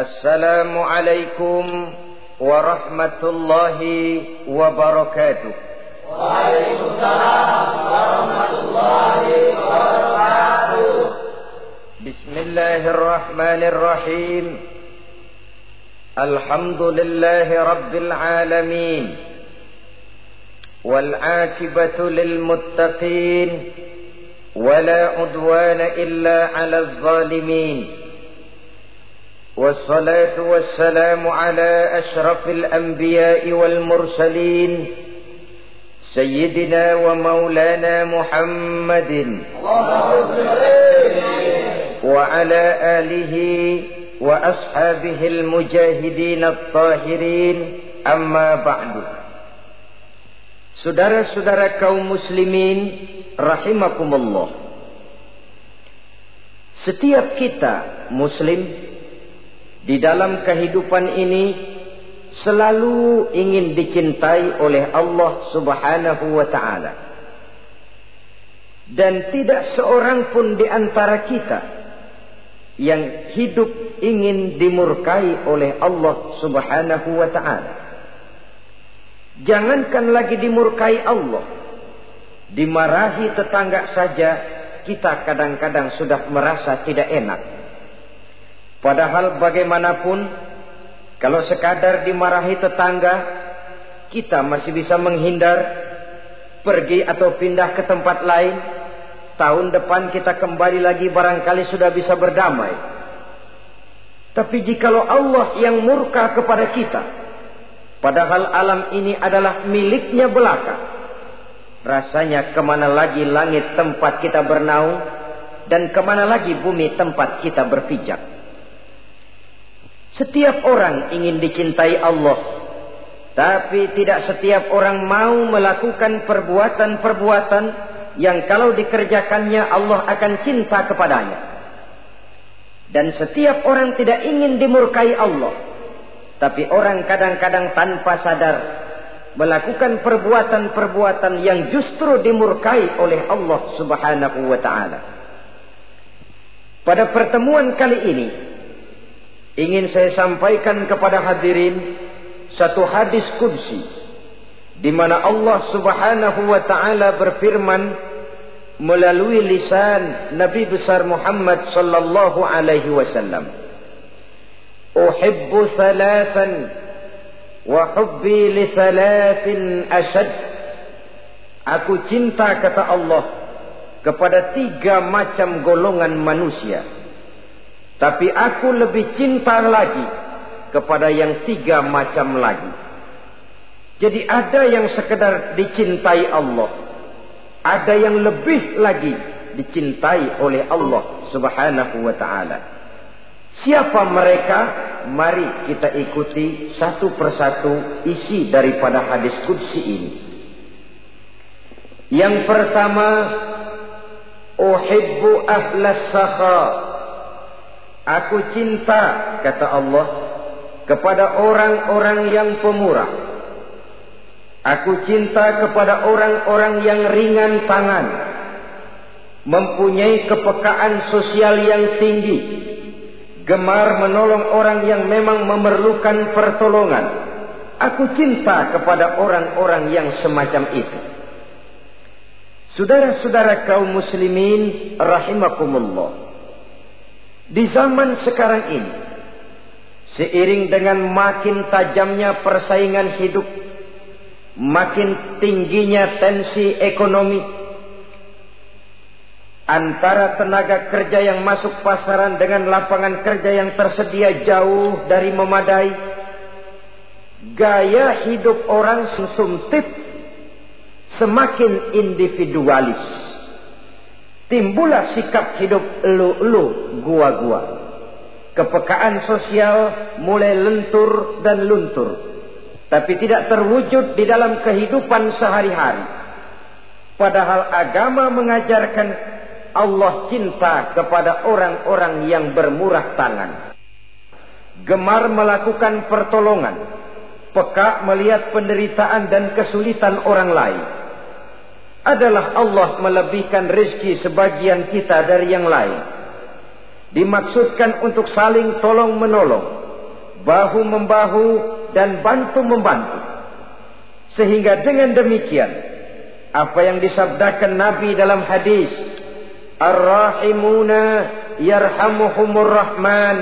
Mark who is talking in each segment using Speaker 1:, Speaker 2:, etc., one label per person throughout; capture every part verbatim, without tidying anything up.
Speaker 1: Assalamualaikum warahmatullahi wabarakatuh.
Speaker 2: Waalaikumsalam warahmatullahi wabarakatuh.
Speaker 1: Bismillahirrahmanirrahim. Alhamdulillahi rabbil alamin. Wal aqibatu lil muttaqin. Wala udwana illa 'alal zalimin. والصلاة والسلام على أشرف الأنبياء والمرسلين سيدنا ومولانا محمد وعلى آله وأصحابه المجاهدين الطاهرين أما بعد. Saudara-saudara kaum muslimin rahimakumullah, setiap kita muslim di dalam kehidupan ini selalu ingin dicintai oleh Allah Subhanahu wa ta'ala. Dan tidak seorang pun di antara kita yang hidup ingin dimurkai oleh Allah Subhanahu wa ta'ala. Jangankan lagi dimurkai Allah, dimarahi tetangga saja kita kadang-kadang sudah merasa tidak enak. Padahal bagaimanapun, kalau sekadar dimarahi tetangga, kita masih bisa menghindar, pergi atau pindah ke tempat lain. Tahun depan kita kembali lagi, barangkali sudah bisa berdamai. Tapi jikalau Allah yang murka kepada kita, padahal alam ini adalah miliknya belaka, rasanya kemana lagi langit tempat kita bernaung, dan kemana lagi bumi tempat kita berpijak. Setiap orang ingin dicintai Allah, tapi tidak setiap orang mau melakukan perbuatan-perbuatan yang kalau dikerjakannya Allah akan cinta kepadanya. Dan setiap orang tidak ingin dimurkai Allah, tapi orang kadang-kadang tanpa sadar melakukan perbuatan-perbuatan yang justru dimurkai oleh Allah Subhanahu wa ta'ala. Pada pertemuan kali ini ingin saya sampaikan kepada hadirin satu hadis qudsi di mana Allah Subhanahu wa taala berfirman melalui lisan Nabi besar Muhammad sallallahu alaihi wasallam, "Uhibbu thalathan wa hubbi li thalathin ashad." Aku cinta, kata Allah, kepada tiga macam golongan manusia, tapi aku lebih cinta lagi kepada yang tiga macam lagi. Jadi ada yang sekedar dicintai Allah, ada yang lebih lagi dicintai oleh Allah Subhanahu wa ta'ala. Siapa mereka? Mari kita ikuti satu persatu isi daripada hadis qudsi ini. Yang pertama, uhibbu ahlas sakha. Aku cinta, kata Allah, kepada orang-orang yang pemurah. Aku cinta kepada orang-orang yang ringan tangan, mempunyai kepekaan sosial yang tinggi, gemar menolong orang yang memang memerlukan pertolongan. Aku cinta kepada orang-orang yang semacam itu. Saudara-saudara kaum muslimin rahimakumullah, di zaman sekarang ini, seiring dengan makin tajamnya persaingan hidup, makin tingginya tensi ekonomi, antara tenaga kerja yang masuk pasaran dengan lapangan kerja yang tersedia jauh dari memadai, gaya hidup orang sumsumtip, semakin individualis. Timbullah sikap hidup elu-elu, gua-gua. Kepekaan sosial mulai lentur dan luntur, tapi tidak terwujud di dalam kehidupan sehari-hari. Padahal agama mengajarkan Allah cinta kepada orang-orang yang bermurah tangan, gemar melakukan pertolongan, peka melihat penderitaan dan kesulitan orang lain. Adalah Allah melebihkan rezeki sebagian kita dari yang lain. Dimaksudkan untuk saling tolong menolong, bahu-membahu dan bantu-membantu. Sehingga dengan demikian, apa yang disabdakan Nabi dalam hadis, Ar-Rahimuna yarhamuhumur Rahman,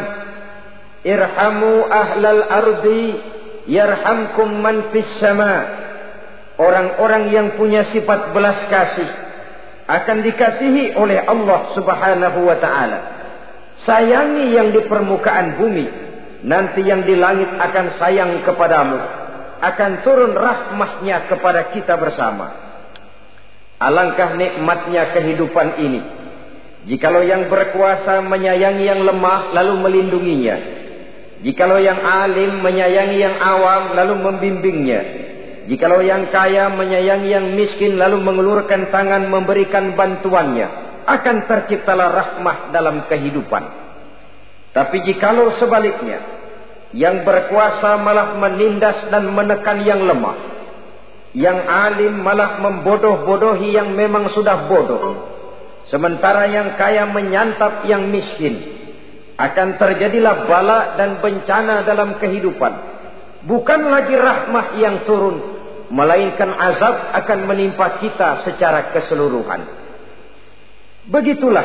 Speaker 1: irhamu ahlal ardi yarhamkum man fis sama. Orang-orang yang punya sifat belas kasih akan dikasihi oleh Allah Subhanahu wa ta'ala. Sayangi yang di permukaan bumi, nanti yang di langit akan sayang kepadamu, akan turun rahmahnya kepada kita bersama. Alangkah nikmatnya kehidupan ini, jikalau yang berkuasa menyayangi yang lemah lalu melindunginya, jikalau yang alim menyayangi yang awam lalu membimbingnya, jikalau yang kaya menyayangi yang miskin lalu mengulurkan tangan memberikan bantuannya, akan terciptalah rahmah dalam kehidupan. Tapi jikalau sebaliknya, yang berkuasa malah menindas dan menekan yang lemah, yang alim malah membodoh-bodohi yang memang sudah bodoh, sementara yang kaya menyantap yang miskin, akan terjadilah bala dan bencana dalam kehidupan. Bukan lagi rahmah yang turun, melainkan azab akan menimpa kita secara keseluruhan. Begitulah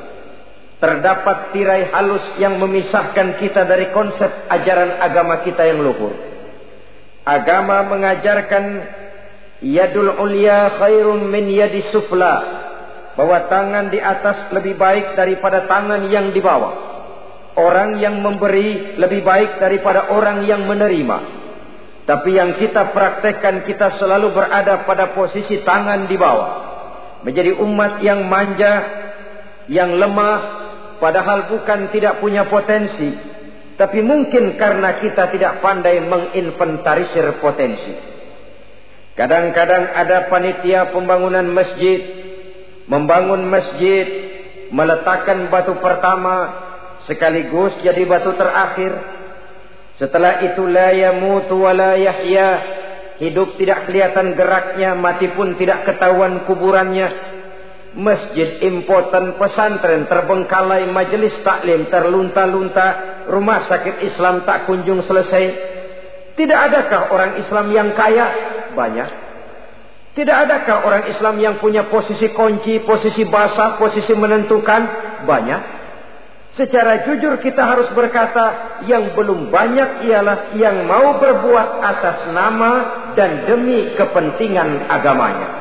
Speaker 1: terdapat tirai halus yang memisahkan kita dari konsep ajaran agama kita yang luhur. Agama mengajarkan yadul ulya khairun min yadis sufla, bahwa tangan di atas lebih baik daripada tangan yang di bawah. Orang yang memberi lebih baik daripada orang yang menerima. Tapi yang kita praktekkan, kita selalu berada pada posisi tangan di bawah, menjadi umat yang manja, yang lemah, padahal bukan tidak punya potensi, tapi mungkin karena kita tidak pandai menginventarisir potensi. Kadang-kadang ada panitia pembangunan masjid, membangun masjid, meletakkan batu pertama sekaligus jadi batu terakhir. Setelah itu la yamutu wa la yahya, hidup tidak kelihatan geraknya, mati pun tidak ketahuan kuburannya. Masjid impoten, pesantren terbengkalai, majelis taklim terlunta-lunta, rumah sakit Islam tak kunjung selesai. Tidak adakah orang Islam yang kaya? Banyak. Tidak adakah orang Islam yang punya posisi kunci, posisi basah, posisi menentukan? Banyak. Secara jujur kita harus berkata, yang belum banyak ialah yang mau berbuat atas nama dan demi kepentingan agamanya.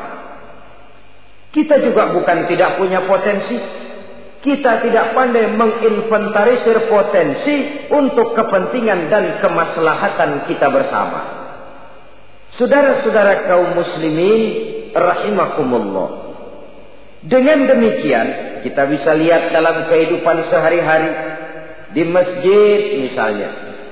Speaker 1: Kita juga bukan tidak punya potensi. Kita tidak pandai menginventarisir potensi untuk kepentingan dan kemaslahatan kita bersama. Saudara-saudara kaum muslimin rahimakumullah. Dengan demikian kita bisa lihat dalam kehidupan sehari-hari di masjid misalnya.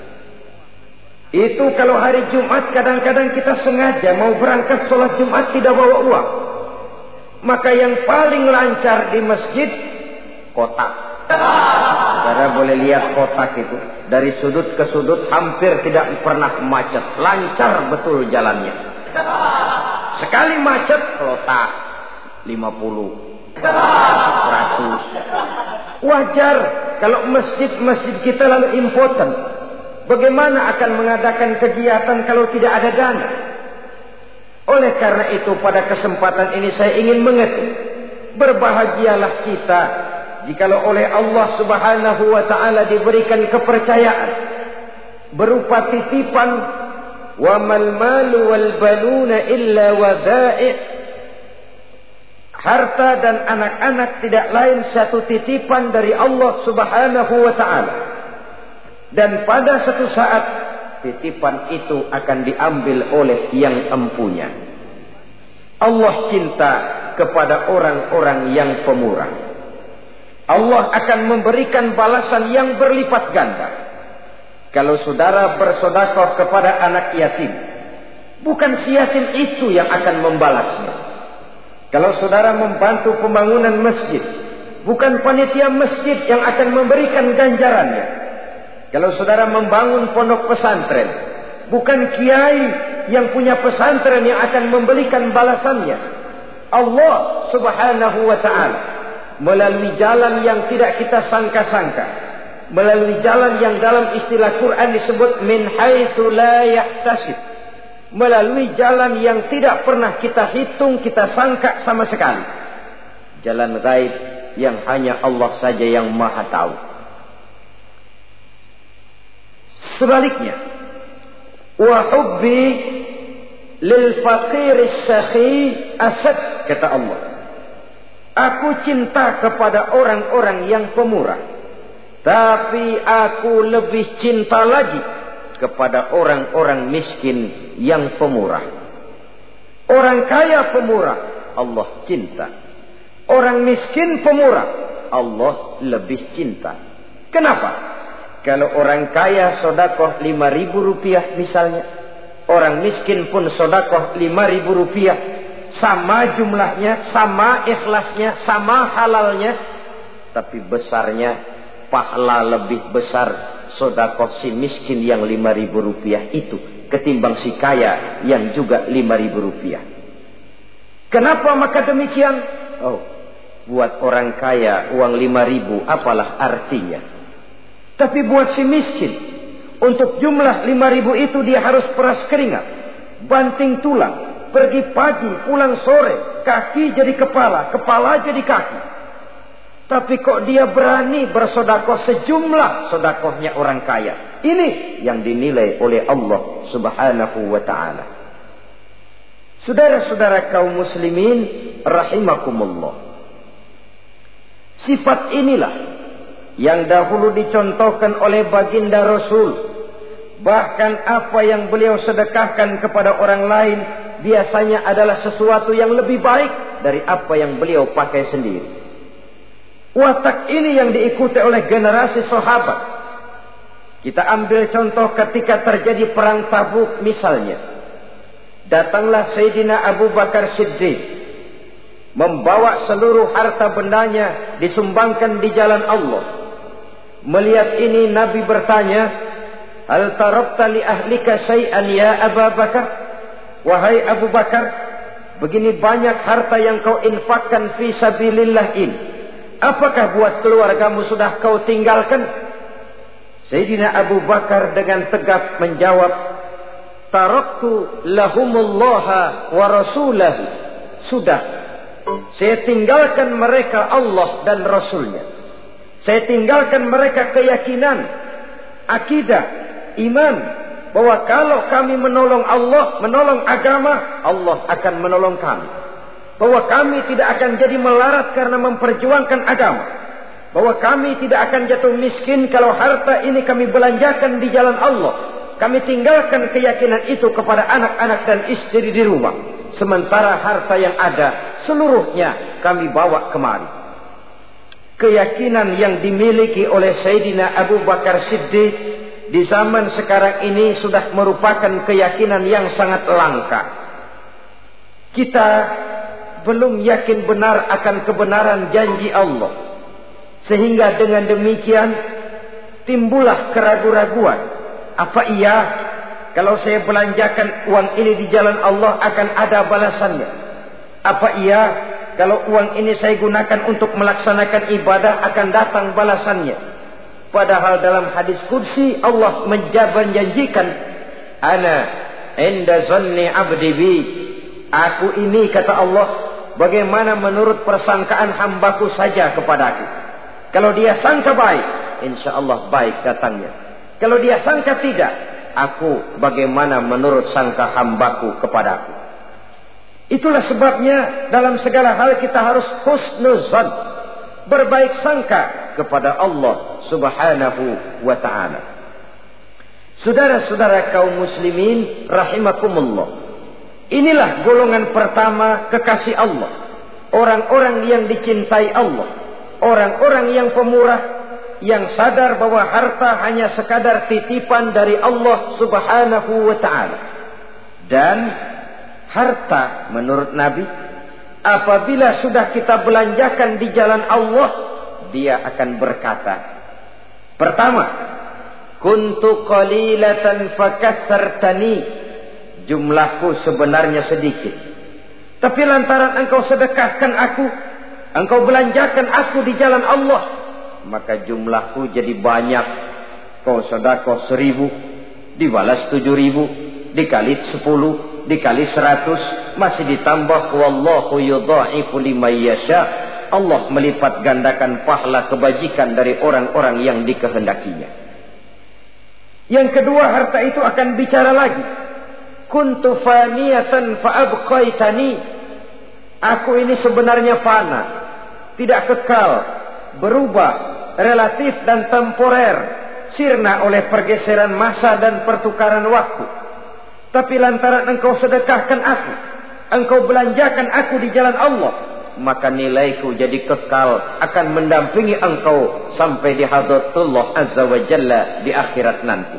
Speaker 1: Itu kalau hari Jumat kadang-kadang kita sengaja mau berangkat sholat Jumat tidak bawa uang. Maka yang paling lancar di masjid, kotak. Saudara boleh lihat kotak itu. Dari sudut ke sudut hampir tidak pernah macet. Lancar betul jalannya. Sekali macet, kotak. lima puluh. seratus. Wajar kalau masjid-masjid kita lalu impoten. Bagaimana akan mengadakan kegiatan kalau tidak ada dana? Oleh karena itu pada kesempatan ini saya ingin mengetuk, berbahagialah kita jikalau oleh Allah Subhanahu wa ta'ala diberikan kepercayaan berupa titipan, wa mal malu wal banuna illa wadai', harta dan anak-anak tidak lain satu titipan dari Allah Subhanahu wa ta'ala. Dan pada satu saat titipan itu akan diambil oleh yang empunya. Allah cinta kepada orang-orang yang pemurah. Allah akan memberikan balasan yang berlipat ganda. Kalau saudara bersedekah kepada anak yatim, bukan si yatim itu yang akan membalasnya. Kalau saudara membantu pembangunan masjid, bukan panitia masjid yang akan memberikan ganjarannya. Kalau saudara membangun pondok pesantren, bukan kiai yang punya pesantren yang akan memberikan balasannya. Allah Subhanahu wa ta'ala melalui jalan yang tidak kita sangka-sangka melalui jalan yang dalam istilah Quran disebut min haitsu la yahtasib, melalui jalan yang tidak pernah kita hitung, kita sangka sama sekali. Jalan gaib yang hanya Allah saja yang maha tahu. Sebaliknya, wa hubbi lil faqir as-sakhi asad, kata Allah, aku cinta kepada orang-orang yang pemurah, tapi aku lebih cinta lagi kepada orang-orang miskin yang pemurah. Orang kaya pemurah, Allah cinta. Orang miskin pemurah, Allah lebih cinta. Kenapa? Kalau orang kaya sodakoh lima ribu rupiah misalnya, orang miskin pun sodakoh lima ribu rupiah, sama jumlahnya, sama ikhlasnya, sama halalnya, tapi besarnya pahala lebih besar sodakoh si miskin yang lima ribu rupiah itu ketimbang si kaya yang juga lima ribu rupiah. Kenapa maka demikian? Oh, buat orang kaya uang lima ribu apalah artinya. Tapi buat si miskin, untuk jumlah lima ribu itu dia harus peras keringat, banting tulang, pergi pagi, pulang sore, kaki jadi kepala, kepala jadi kaki. Tapi kok dia berani bersodakoh sejumlah sodakohnya orang kaya. Ini yang dinilai oleh Allah subhanahu wa ta'ala. Saudara-saudara kaum muslimin rahimakumullah, sifat inilah yang dahulu dicontohkan oleh baginda Rasul. Bahkan apa yang beliau sedekahkan kepada orang lain biasanya adalah sesuatu yang lebih baik dari apa yang beliau pakai sendiri. Watak ini yang diikuti oleh generasi sahabat. Kita ambil contoh ketika terjadi perang Tabuk misalnya. Datanglah Sayyidina Abu Bakar Siddiq, membawa seluruh harta bendanya disumbangkan di jalan Allah. Melihat ini Nabi bertanya, hal tarakta li ahlika syai'an ya Abu Bakar? Wahai Abu Bakar, begini banyak harta yang kau infakkan fi sabilillah ini, apakah buat keluargamu sudah kau tinggalkan? Sayyidina Abu Bakar dengan tegak menjawab, taraktu lahumullaha wa rasulahu. Sudah, saya tinggalkan mereka Allah dan Rasulnya. Saya tinggalkan mereka keyakinan, akidah, iman, bahwa kalau kami menolong Allah, menolong agama, Allah akan menolong kami. Bahwa kami tidak akan jadi melarat karena memperjuangkan agama. Bahwa kami tidak akan jatuh miskin kalau harta ini kami belanjakan di jalan Allah. Kami tinggalkan keyakinan itu kepada anak-anak dan istri di rumah. Sementara harta yang ada seluruhnya kami bawa kemari. Keyakinan yang dimiliki oleh Sayyidina Abu Bakar Siddiq di zaman sekarang ini sudah merupakan keyakinan yang sangat langka. Kita belum yakin benar akan kebenaran janji Allah. Sehingga dengan demikian timbullah keraguan-raguan. Apa iya kalau saya belanjakan uang ini di jalan Allah akan ada balasannya? Apa iya kalau uang ini saya gunakan untuk melaksanakan ibadah akan datang balasannya? Padahal dalam hadis kursi Allah menjanjikan, ana inda zanni abdi bi. Aku ini, kata Allah, bagaimana menurut persangkaan hambaku saja kepadaku. Kalau dia sangka baik, insya Allah baik datangnya. Kalau dia sangka tidak, aku bagaimana menurut sangka hambaku kepadaku. Itulah sebabnya dalam segala hal kita harus husnuzan, berbaik sangka kepada Allah subhanahu wa ta'ala. Saudara-saudara kaum muslimin rahimakumullah, inilah golongan pertama kekasih Allah, orang-orang yang dicintai Allah, orang-orang yang pemurah, yang sadar bahwa harta hanya sekadar titipan dari Allah subhanahu wa ta'ala. Dan harta menurut Nabi, apabila sudah kita belanjakan di jalan Allah, dia akan berkata, pertama, kuntu qalilatan fakassartani, jumlahku sebenarnya sedikit, tapi lantaran engkau sedekahkan aku, engkau belanjakan aku di jalan Allah, maka jumlahku jadi banyak. Kau sedekah seribu, dibalas tujuh ribu, dikali sepuluh, dikali seratus, masih ditambah wallahu yudha'ifu liman yasha. Allah melipat gandakan pahala kebajikan dari orang-orang yang dikehendakinya. Yang kedua, harta itu akan bicara lagi. Kuntu faniyatan fa'abqaitani. Aku ini sebenarnya fana, tidak kekal, berubah, relatif dan temporer, sirna oleh pergeseran masa dan pertukaran waktu. Tapi lantaran engkau sedekahkan aku, engkau belanjakan aku di jalan Allah, maka nilaiku jadi kekal, akan mendampingi engkau sampai di hadratullah azza wa jalla di akhirat nanti.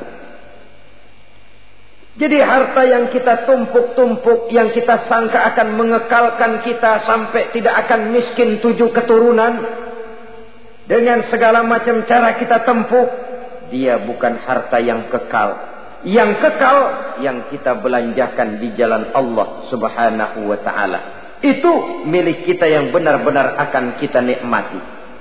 Speaker 1: Jadi harta yang kita tumpuk-tumpuk, yang kita sangka akan mengekalkan kita sampai tidak akan miskin tujuh keturunan, dengan segala macam cara kita tempuh, dia bukan harta yang kekal. Yang kekal yang kita belanjakan di jalan Allah subhanahu wa ta'ala. Itu milik kita yang benar-benar akan kita nikmati.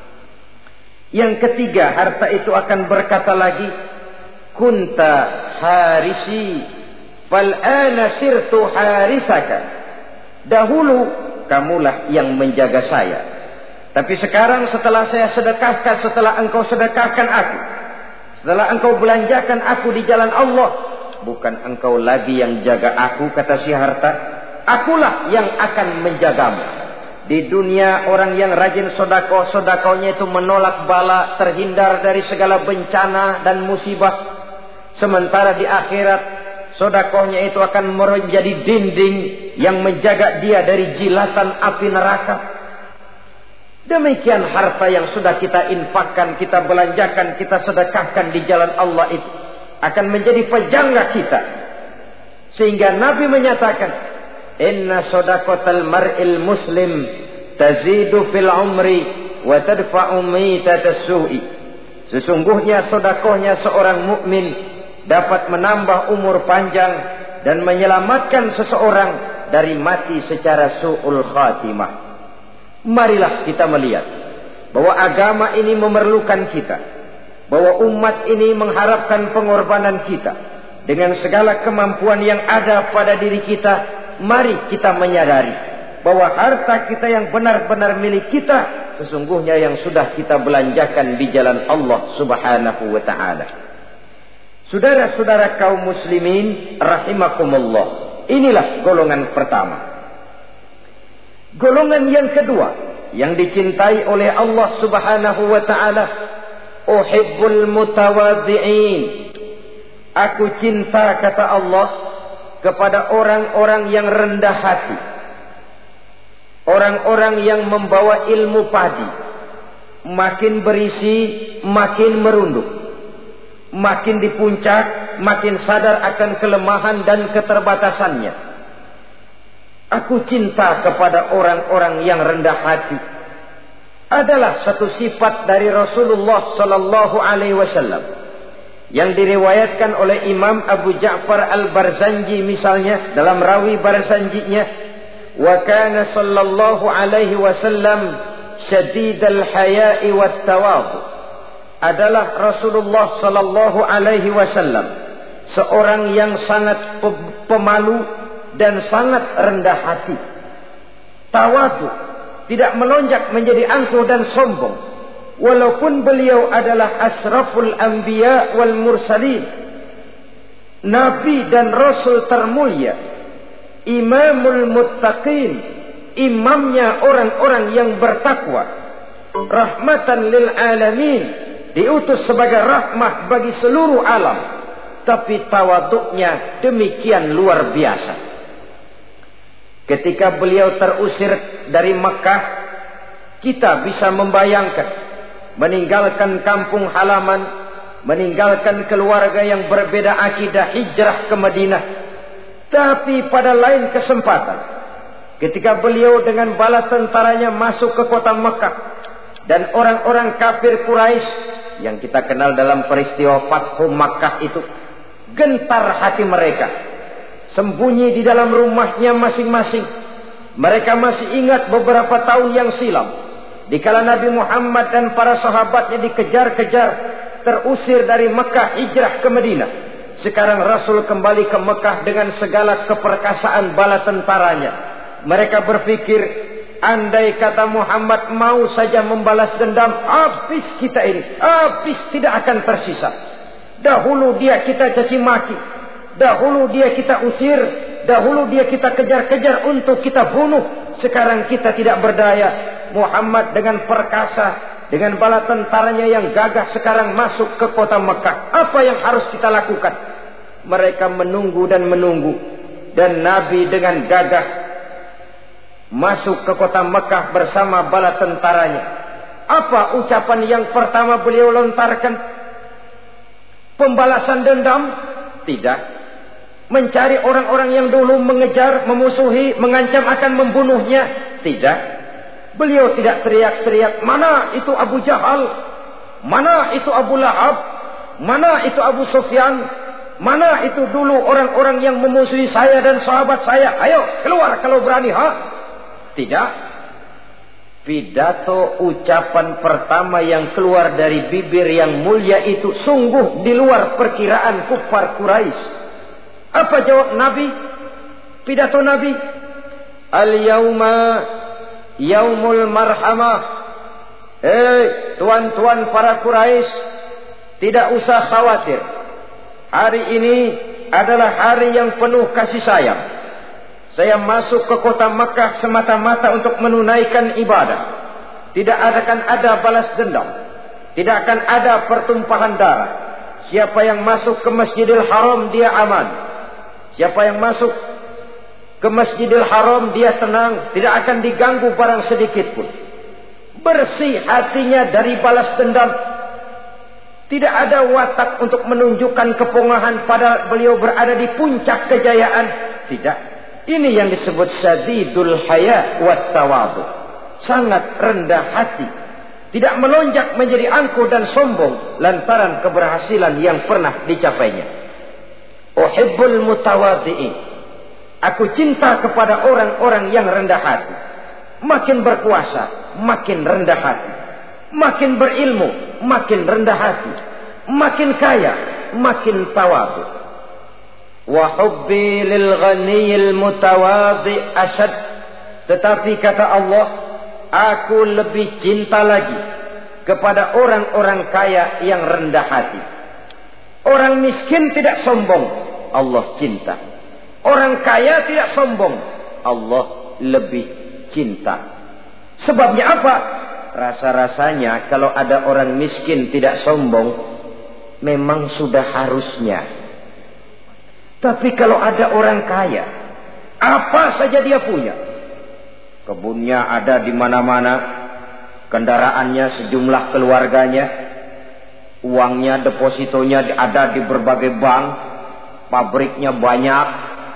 Speaker 1: Yang ketiga, harta itu akan berkata lagi, kunta harisi fal ana sirtu harisaka. Dahulu kamulah yang menjaga saya, tapi sekarang setelah saya sedekahkan, setelah engkau sedekahkan aku, setelah engkau belanjakan aku di jalan Allah, bukan engkau lagi yang jaga aku, kata si harta, akulah yang akan menjagamu. Di dunia orang yang rajin sedekah, sedekahnya itu menolak bala, terhindar dari segala bencana dan musibah. Sementara di akhirat, sedekahnya itu akan menjadi dinding yang menjaga dia dari jilatan api neraka. Demikian harta yang sudah kita infakkan, kita belanjakan, kita sedekahkan di jalan Allah itu akan menjadi pejangga kita. Sehingga Nabi menyatakan, inna sadaqatal mar'il muslim tazidu fil umri wa tadfa'u mitatas su'i. Sesungguhnya sedekahnya seorang mukmin dapat menambah umur panjang dan menyelamatkan seseorang dari mati secara su'ul khatimah. Marilah kita melihat bahwa agama ini memerlukan kita, bahwa umat ini mengharapkan pengorbanan kita. Dengan segala kemampuan yang ada pada diri kita, mari kita menyadari bahwa harta kita yang benar-benar milik kita, sesungguhnya yang sudah kita belanjakan di jalan Allah subhanahu wa ta'ala. Saudara-saudara kaum muslimin rahimakumullah, inilah golongan pertama. Golongan yang kedua yang dicintai oleh Allah subhanahu wa ta'ala, uhibbul mutawadhi'in. Aku cinta, kata Allah, kepada orang-orang yang rendah hati, orang-orang yang membawa ilmu padi, makin berisi makin merunduk, makin di puncak makin sadar akan kelemahan dan keterbatasannya. Aku cinta kepada orang-orang yang rendah hati. Adalah satu sifat dari Rasulullah sallallahu alaihi wasallam yang diriwayatkan oleh Imam Abu Ja'far Al-Barzanji misalnya dalam rawi Barzanjinya, wa kana sallallahu alaihi wasallam syadidal haya'i wat tawadhu. Adalah Rasulullah sallallahu alaihi wasallam seorang yang sangat pemalu dan sangat rendah hati. Tawadhu, tidak melonjak menjadi angkuh dan sombong. Walaupun beliau adalah asraful anbiya wal mursalin, nabi dan rasul termulia, imamul muttaqin, imamnya orang-orang yang bertakwa, rahmatan lil alamin, diutus sebagai rahmah bagi seluruh alam. Tapi tawaduknya demikian luar biasa. Ketika beliau terusir dari Mekah, kita bisa membayangkan meninggalkan kampung halaman, meninggalkan keluarga yang berbeda akidah, hijrah ke Madinah. Tapi pada lain kesempatan, ketika beliau dengan bala tentaranya masuk ke kota Mekah, dan orang-orang kafir Quraisy yang kita kenal dalam peristiwa Fathu Makkah itu, gentar hati mereka, sembunyi di dalam rumahnya masing-masing. Mereka masih ingat beberapa tahun yang silam, Dikala Nabi Muhammad dan para sahabatnya dikejar-kejar, terusir dari Mekah hijrah ke Madinah. Sekarang Rasul kembali ke Mekah dengan segala keperkasaan bala tentaranya. Mereka berpikir, andai kata Muhammad mau saja membalas dendam, habis kita ini, habis, tidak akan tersisa. Dahulu dia kita caci maki, dahulu dia kita usir, dahulu dia kita kejar-kejar untuk kita bunuh. Sekarang kita tidak berdaya. Muhammad dengan perkasa, dengan bala tentaranya yang gagah sekarang masuk ke kota Mekah. Apa yang harus kita lakukan? Mereka menunggu dan menunggu. Dan Nabi dengan gagah masuk ke kota Mekah bersama bala tentaranya. Apa ucapan yang pertama beliau lontarkan? Pembalasan dendam? Tidak. Mencari orang-orang yang dulu mengejar, memusuhi, mengancam akan membunuhnya? Tidak. Beliau tidak teriak-teriak, mana itu Abu Jahal, mana itu Abu Lahab, mana itu Abu Sufyan, mana itu dulu orang-orang yang memusuhi saya dan sahabat saya. Ayo keluar kalau berani, ha? Tidak. Pidato ucapan pertama yang keluar dari bibir yang mulia itu sungguh di luar perkiraan kufar Quraisy. Apa jawab Nabi? Pidato Nabi, al-yauma yaumul marhamah. Eh, tuan-tuan para Quraisy, tidak usah khawatir. Hari ini adalah hari yang penuh kasih sayang. Saya masuk ke kota Makkah semata-mata untuk menunaikan ibadah. Tidak akan ada balas dendam. Tidak akan ada pertumpahan darah. Siapa yang masuk ke Masjidil Haram dia aman. Siapa yang masuk ke Masjidil Haram dia tenang, tidak akan diganggu barang sedikit pun. Bersih hatinya dari balas dendam. Tidak ada watak untuk menunjukkan kepongahan pada beliau berada di puncak kejayaan. Tidak. Ini yang disebut syadidul haya wat tawadhu. Sangat rendah hati. Tidak melonjak menjadi angkuh dan sombong lantaran keberhasilan yang pernah dicapainya. Uhibbul mutawadhi'in. Aku cinta kepada orang-orang yang rendah hati. Makin berkuasa, makin rendah hati. Makin berilmu, makin rendah hati. Makin kaya, makin tawadhu. Wa hubbi lil ghaniyil mutawadhi asyad. Tetapi kata Allah, aku lebih cinta lagi kepada orang-orang kaya yang rendah hati. Orang miskin tidak sombong, Allah cinta. Orang kaya tidak sombong, Allah lebih cinta. Sebabnya apa? Rasa-rasanya kalau ada orang miskin tidak sombong, memang sudah harusnya. Tapi kalau ada orang kaya, apa saja dia punya. Kebunnya ada di mana-mana, kendaraannya sejumlah keluarganya, uangnya, depositonya ada di berbagai bank, pabriknya banyak.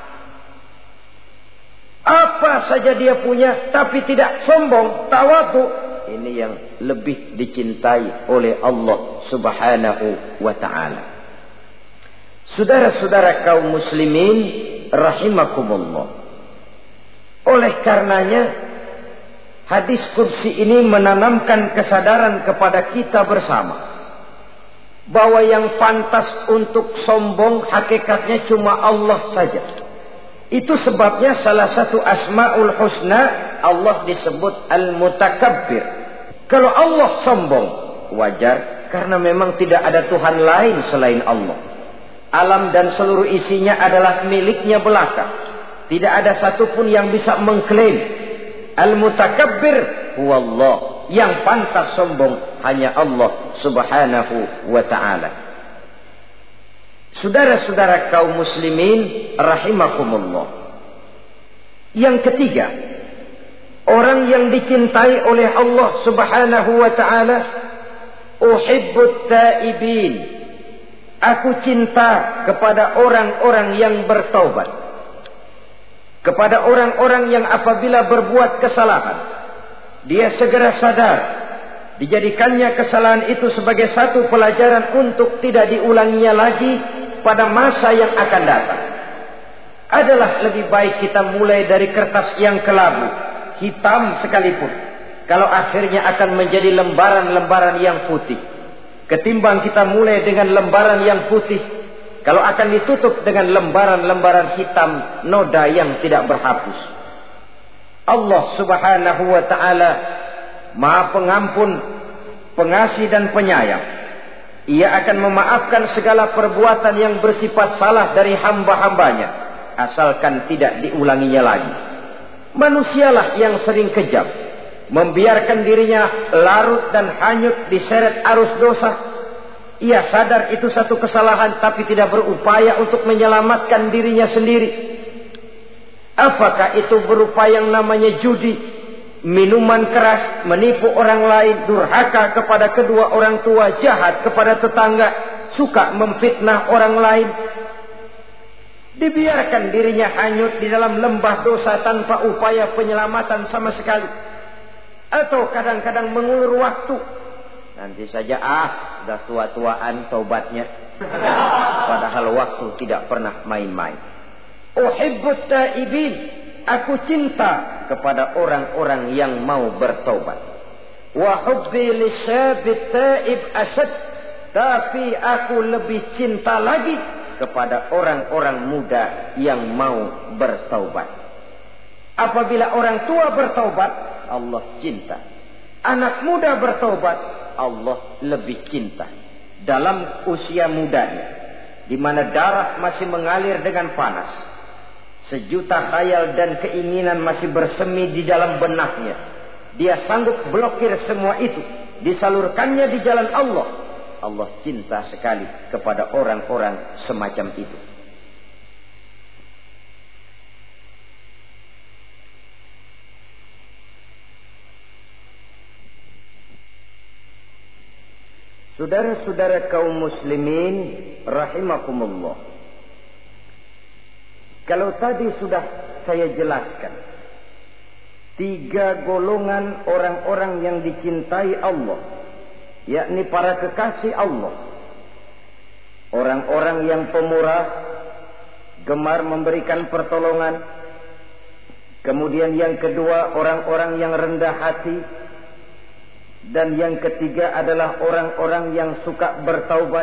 Speaker 1: Apa saja dia punya, tapi tidak sombong, tawadhu. Ini yang lebih dicintai oleh Allah Subhanahu wa ta'ala. Saudara-saudara kaum muslimin rahimakumullah. Oleh karenanya hadis kursi ini menanamkan kesadaran kepada kita bersama bahwa yang pantas untuk sombong hakikatnya cuma Allah saja. Itu sebabnya salah satu asmaul husna Allah disebut al-mutakabbir. Kalau Allah sombong wajar, karena memang tidak ada Tuhan lain selain Allah. Alam dan seluruh isinya adalah miliknya belaka. Tidak ada satupun yang bisa mengklaim. Al-mutakabbir huwallah. Yang pantas sombong hanya Allah Subhanahu wa ta'ala. Saudara-saudara kaum muslimin rahimakumullah. Yang ketiga, orang yang dicintai oleh Allah Subhanahu wa ta'ala, uhibbut taibin. Aku cinta kepada orang-orang yang bertaubat. Kepada orang-orang yang apabila berbuat kesalahan, dia segera sadar. Dijadikannya kesalahan itu sebagai satu pelajaran untuk tidak diulanginya lagi pada masa yang akan datang. Adalah lebih baik kita mulai dari kertas yang kelabu, hitam sekalipun. kalau akhirnya akan menjadi lembaran-lembaran yang putih. Ketimbang kita mulai dengan lembaran yang putih, kalau akan ditutup dengan lembaran-lembaran hitam noda yang tidak berhapus. Allah Subhanahu wa ta'ala Maha Pengampun, Pengasih dan Penyayang. Ia akan memaafkan segala perbuatan yang bersifat salah dari hamba-hambanya, asalkan tidak diulanginya lagi. Manusialah yang sering kejam, membiarkan dirinya larut dan hanyut diseret arus dosa. Ia sadar itu satu kesalahan, tapi tidak berupaya untuk menyelamatkan dirinya sendiri. Apakah itu berupa yang namanya judi, minuman keras, menipu orang lain, durhaka kepada kedua orang tua, jahat kepada tetangga, suka memfitnah orang lain. Dibiarkan dirinya hanyut di dalam lembah dosa tanpa upaya penyelamatan sama sekali. Atau kadang-kadang mengulur waktu. Nanti saja ah, sudah tua-tuaan taubatnya. Padahal waktu tidak pernah main-main. Uhibbut taibin, aku cinta kepada orang-orang yang mau bertaubat. Wa hubbi lisyabit taib asad, tapi aku lebih cinta lagi kepada orang-orang muda yang mau bertaubat. Apabila orang tua bertaubat, Allah cinta. Anak muda bertaubat, Allah lebih cinta. Dalam usia mudanya, di mana darah masih mengalir dengan panas, sejuta khayal dan keinginan masih bersemi di dalam benaknya, dia sanggup blokir semua itu, disalurkannya di jalan Allah. Allah cinta sekali kepada orang-orang semacam itu. Saudara-saudara kaum muslimin rahimakumullah. Kalau tadi sudah saya jelaskan tiga golongan orang-orang yang dicintai Allah, yakni para kekasih Allah. Orang-orang yang pemurah, gemar memberikan pertolongan. Kemudian yang kedua, orang-orang yang rendah hati. Dan yang ketiga adalah orang-orang yang suka bertaubat.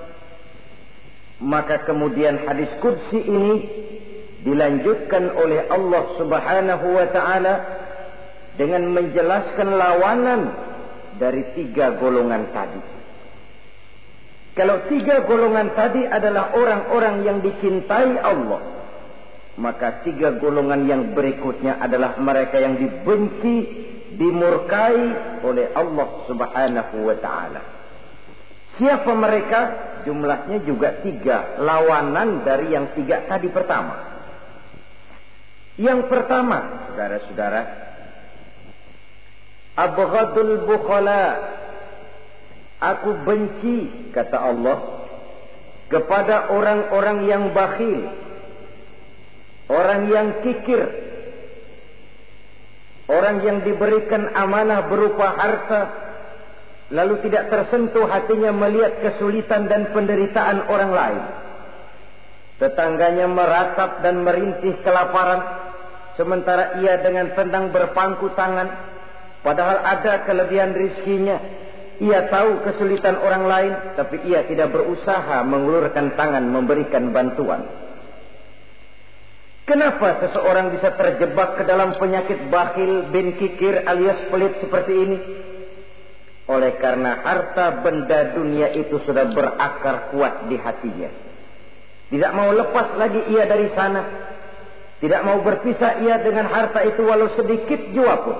Speaker 1: Maka kemudian hadis qudsi ini dilanjutkan oleh Allah Subhanahu wa ta'ala dengan menjelaskan lawanan dari tiga golongan tadi. Kalau tiga golongan tadi adalah orang-orang yang dicintai Allah, maka tiga golongan yang berikutnya adalah mereka yang dibenci, dimurkai oleh Allah Subhanahu wa ta'ala. Siapa mereka? Jumlahnya juga tiga, lawanan dari yang tiga tadi pertama. Yang pertama, saudara-saudara, abghadul bukhala, aku benci, kata Allah, kepada orang-orang yang bakhil, orang yang kikir, orang yang diberikan amanah berupa harta, lalu tidak tersentuh hatinya melihat kesulitan dan penderitaan orang lain. Tetangganya meratap dan merintih kelaparan, sementara ia dengan tenang berpangku tangan, padahal ada kelebihan rizkinya. Ia tahu kesulitan orang lain, tapi ia tidak berusaha mengulurkan tangan memberikan bantuan. Kenapa seseorang bisa terjebak ke dalam penyakit bakhil bin kikir alias pelit seperti ini? Oleh karena harta benda dunia itu sudah berakar kuat di hatinya. Tidak mau lepas lagi ia dari sana. Tidak mau berpisah ia dengan harta itu walau sedikit jua pun.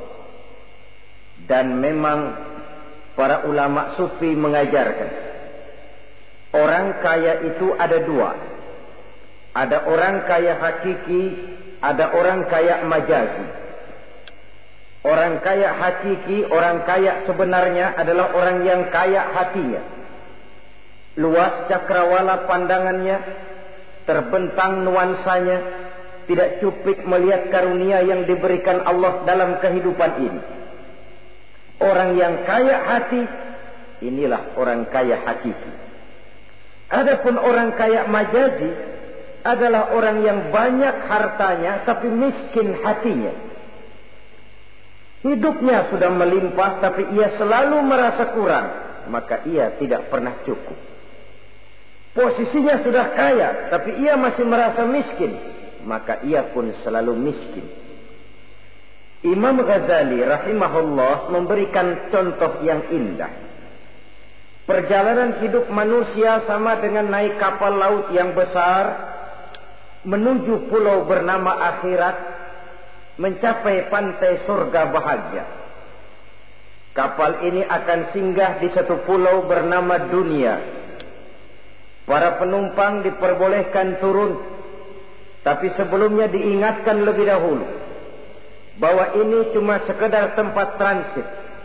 Speaker 1: Dan memang para ulama sufi mengajarkan, orang kaya itu ada dua. Ada orang kaya hakiki, ada orang kaya majazi. Orang kaya hakiki, orang kaya sebenarnya adalah orang yang kaya hatinya. Luas cakrawala pandangannya, terbentang nuansanya, tidak cuplik melihat karunia yang diberikan Allah dalam kehidupan ini. Orang yang kaya hati, inilah orang kaya hakiki. Adapun orang kaya majazi adalah orang yang banyak hartanya tapi miskin hatinya. hidupnya sudah melimpah tapi ia selalu merasa kurang, maka ia tidak pernah cukup. Posisinya sudah kaya tapi ia masih merasa miskin, maka ia pun selalu miskin. Imam Ghazali rahimahullah memberikan contoh yang indah. Perjalanan hidup manusia sama dengan naik kapal laut yang besar menuju pulau bernama akhirat, mencapai pantai surga bahagia. Kapal ini akan singgah di satu pulau bernama dunia. Para penumpang diperbolehkan turun, tapi sebelumnya diingatkan lebih dahulu bahwa ini cuma sekedar tempat transit.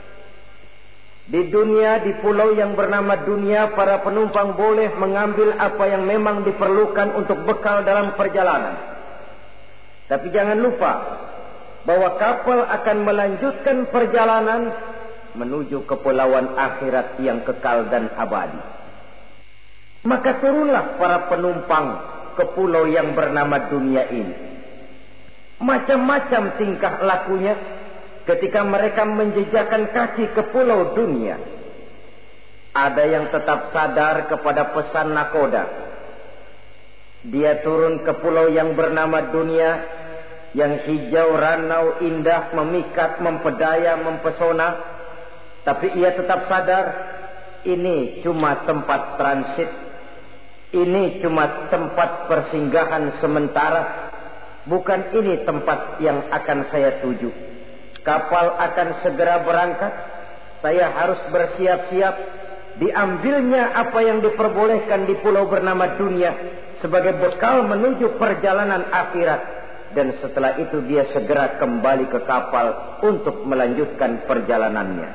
Speaker 1: Di dunia, di pulau yang bernama dunia, para penumpang boleh mengambil apa yang memang diperlukan untuk bekal dalam perjalanan. Tapi jangan lupa bahwa kapal akan melanjutkan perjalanan menuju kepulauan akhirat yang kekal dan abadi. Maka turunlah para penumpang ke pulau yang bernama dunia ini. Macam-macam tingkah lakunya ketika mereka menjejakkan kaki ke pulau dunia. Ada yang tetap sadar kepada pesan nakoda. Dia turun ke pulau yang bernama dunia, yang hijau, ranau, indah, memikat, mempedaya, mempesona. Tapi ia tetap sadar, ini cuma tempat transit. Ini cuma tempat persinggahan sementara. Bukan ini tempat yang akan saya tuju. Kapal akan segera berangkat. Saya harus bersiap-siap. Diambilnya apa yang diperbolehkan di pulau bernama dunia sebagai bekal menuju perjalanan akhirat. Dan setelah itu dia segera kembali ke kapal untuk melanjutkan perjalanannya.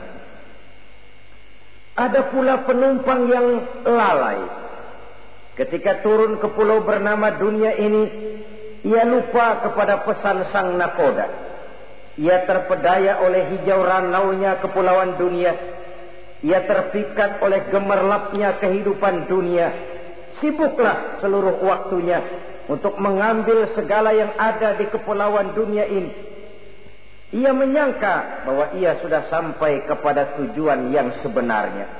Speaker 1: Ada pula penumpang yang lalai. Ketika turun ke pulau bernama dunia ini, ia lupa kepada pesan sang nakoda. Ia terpedaya oleh hijau ranaunya kepulauan dunia. Ia terpikat oleh gemerlapnya kehidupan dunia. Sibuklah seluruh waktunya untuk mengambil segala yang ada di kepulauan dunia ini. Ia menyangka bahwa ia sudah sampai kepada tujuan yang sebenarnya.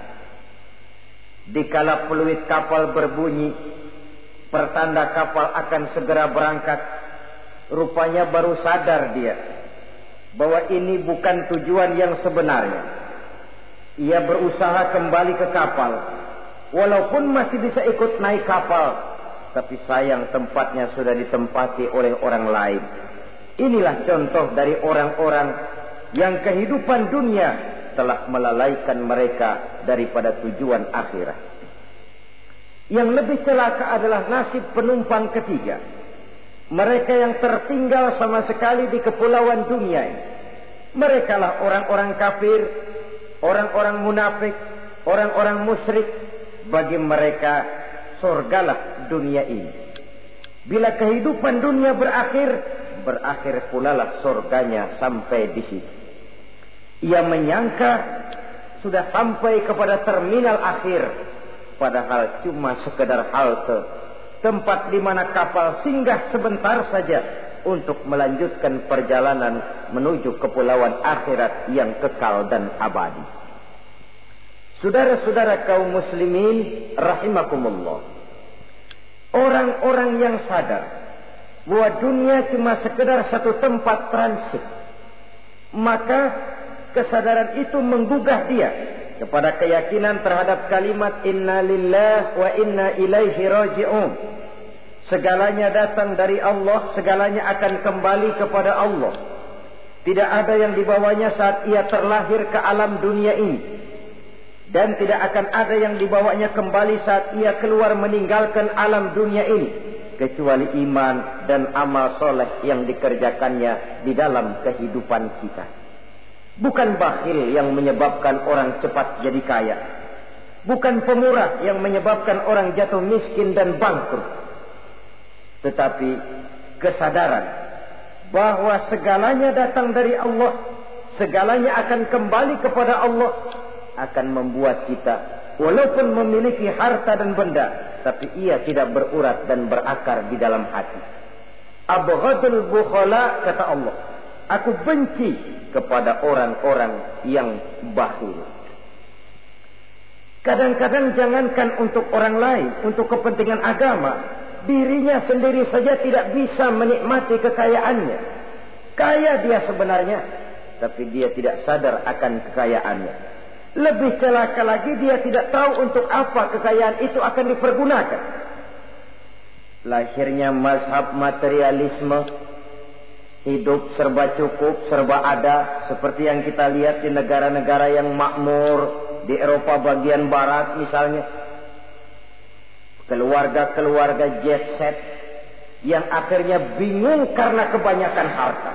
Speaker 1: Dikala peluit kapal berbunyi, pertanda kapal akan segera berangkat, rupanya baru sadar dia bahwa ini bukan tujuan yang sebenarnya. Ia berusaha kembali ke kapal, walaupun masih bisa ikut naik kapal, tapi sayang tempatnya sudah ditempati oleh orang lain. Inilah contoh dari orang-orang yang kehidupan dunia telah melalaikan mereka daripada tujuan akhirat. Yang lebih celaka adalah nasib penumpang ketiga. Mereka yang tertinggal sama sekali di kepulauan dunia ini. Mereka lah orang-orang kafir, orang-orang munafik, orang-orang musyrik. Bagi mereka surgalah dunia ini. Bila kehidupan dunia berakhir, berakhir pula lah surganya sampai di situ. Ia menyangka sudah sampai kepada terminal akhir, padahal cuma sekedar halte, tempat di mana kapal singgah sebentar saja untuk melanjutkan perjalanan menuju kepulauan akhirat yang kekal dan abadi. Saudara-saudara kaum muslimin rahimakumullah, orang-orang yang sadar bahwa dunia cuma sekedar satu tempat transit, maka kesadaran itu menggugah dia kepada keyakinan terhadap kalimat inna lillahi wa inna ilaihi raji'un. Segalanya datang dari Allah, segalanya akan kembali kepada Allah. Tidak ada yang dibawanya saat ia terlahir ke alam dunia ini, dan tidak akan ada yang dibawanya kembali saat ia keluar meninggalkan alam dunia ini, kecuali iman dan amal soleh yang dikerjakannya di dalam kehidupan kita. Bukan bakhil yang menyebabkan orang cepat jadi kaya. Bukan pemurah yang menyebabkan orang jatuh miskin dan bangkrut. Tetapi kesadaran bahwa segalanya datang dari Allah, segalanya akan kembali kepada Allah, akan membuat kita walaupun memiliki harta dan benda, tapi ia tidak berurat dan berakar di dalam hati. Abghadul bukhala, kata Allah, Aku benci kepada orang-orang yang bakhil. Kadang-kadang jangankan untuk orang lain, untuk kepentingan agama, dirinya sendiri saja tidak bisa menikmati kekayaannya. Kaya dia sebenarnya, tapi dia tidak sadar akan kekayaannya. Lebih celaka lagi, dia tidak tahu untuk apa kekayaan itu akan dipergunakan. Lahirnya mazhab materialisme, hidup serba cukup, serba ada, seperti yang kita lihat di negara-negara yang makmur, di Eropa bagian barat misalnya. Keluarga-keluarga jet set yang akhirnya bingung karena kebanyakan harta.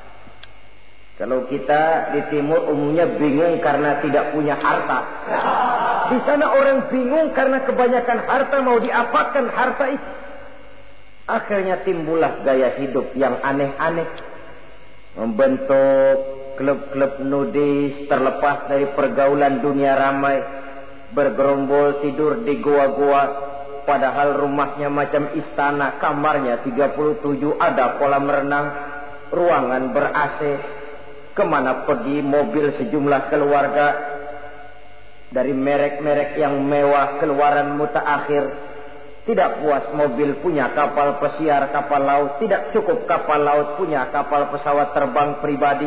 Speaker 1: Kalau kita di timur umumnya bingung karena tidak punya harta. Di sana orang bingung karena kebanyakan harta, mau diapakan harta itu. Akhirnya timbullah gaya hidup yang aneh-aneh. Membentuk klub-klub nudis terlepas dari pergaulan dunia ramai. Bergerombol tidur di goa-goa. Padahal rumahnya macam istana. Kamarnya tiga puluh tujuh, ada kolam renang, ruangan ber-A C. Kemana pergi mobil sejumlah keluarga. Dari merek-merek yang mewah, keluaran mutaakhir. Tidak puas mobil punya kapal pesiar, kapal laut. Tidak cukup kapal laut, punya kapal pesawat terbang pribadi.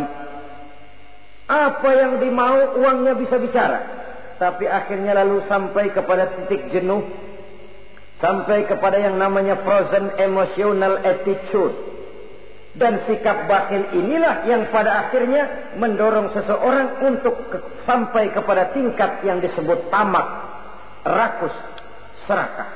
Speaker 1: Apa yang dimau, uangnya bisa bicara. Tapi akhirnya lalu sampai kepada titik jenuh. Sampai kepada yang namanya frozen emotional attitude. Dan sikap bakhil inilah yang pada akhirnya mendorong seseorang untuk ke, sampai kepada tingkat yang disebut tamak, rakus, serakah.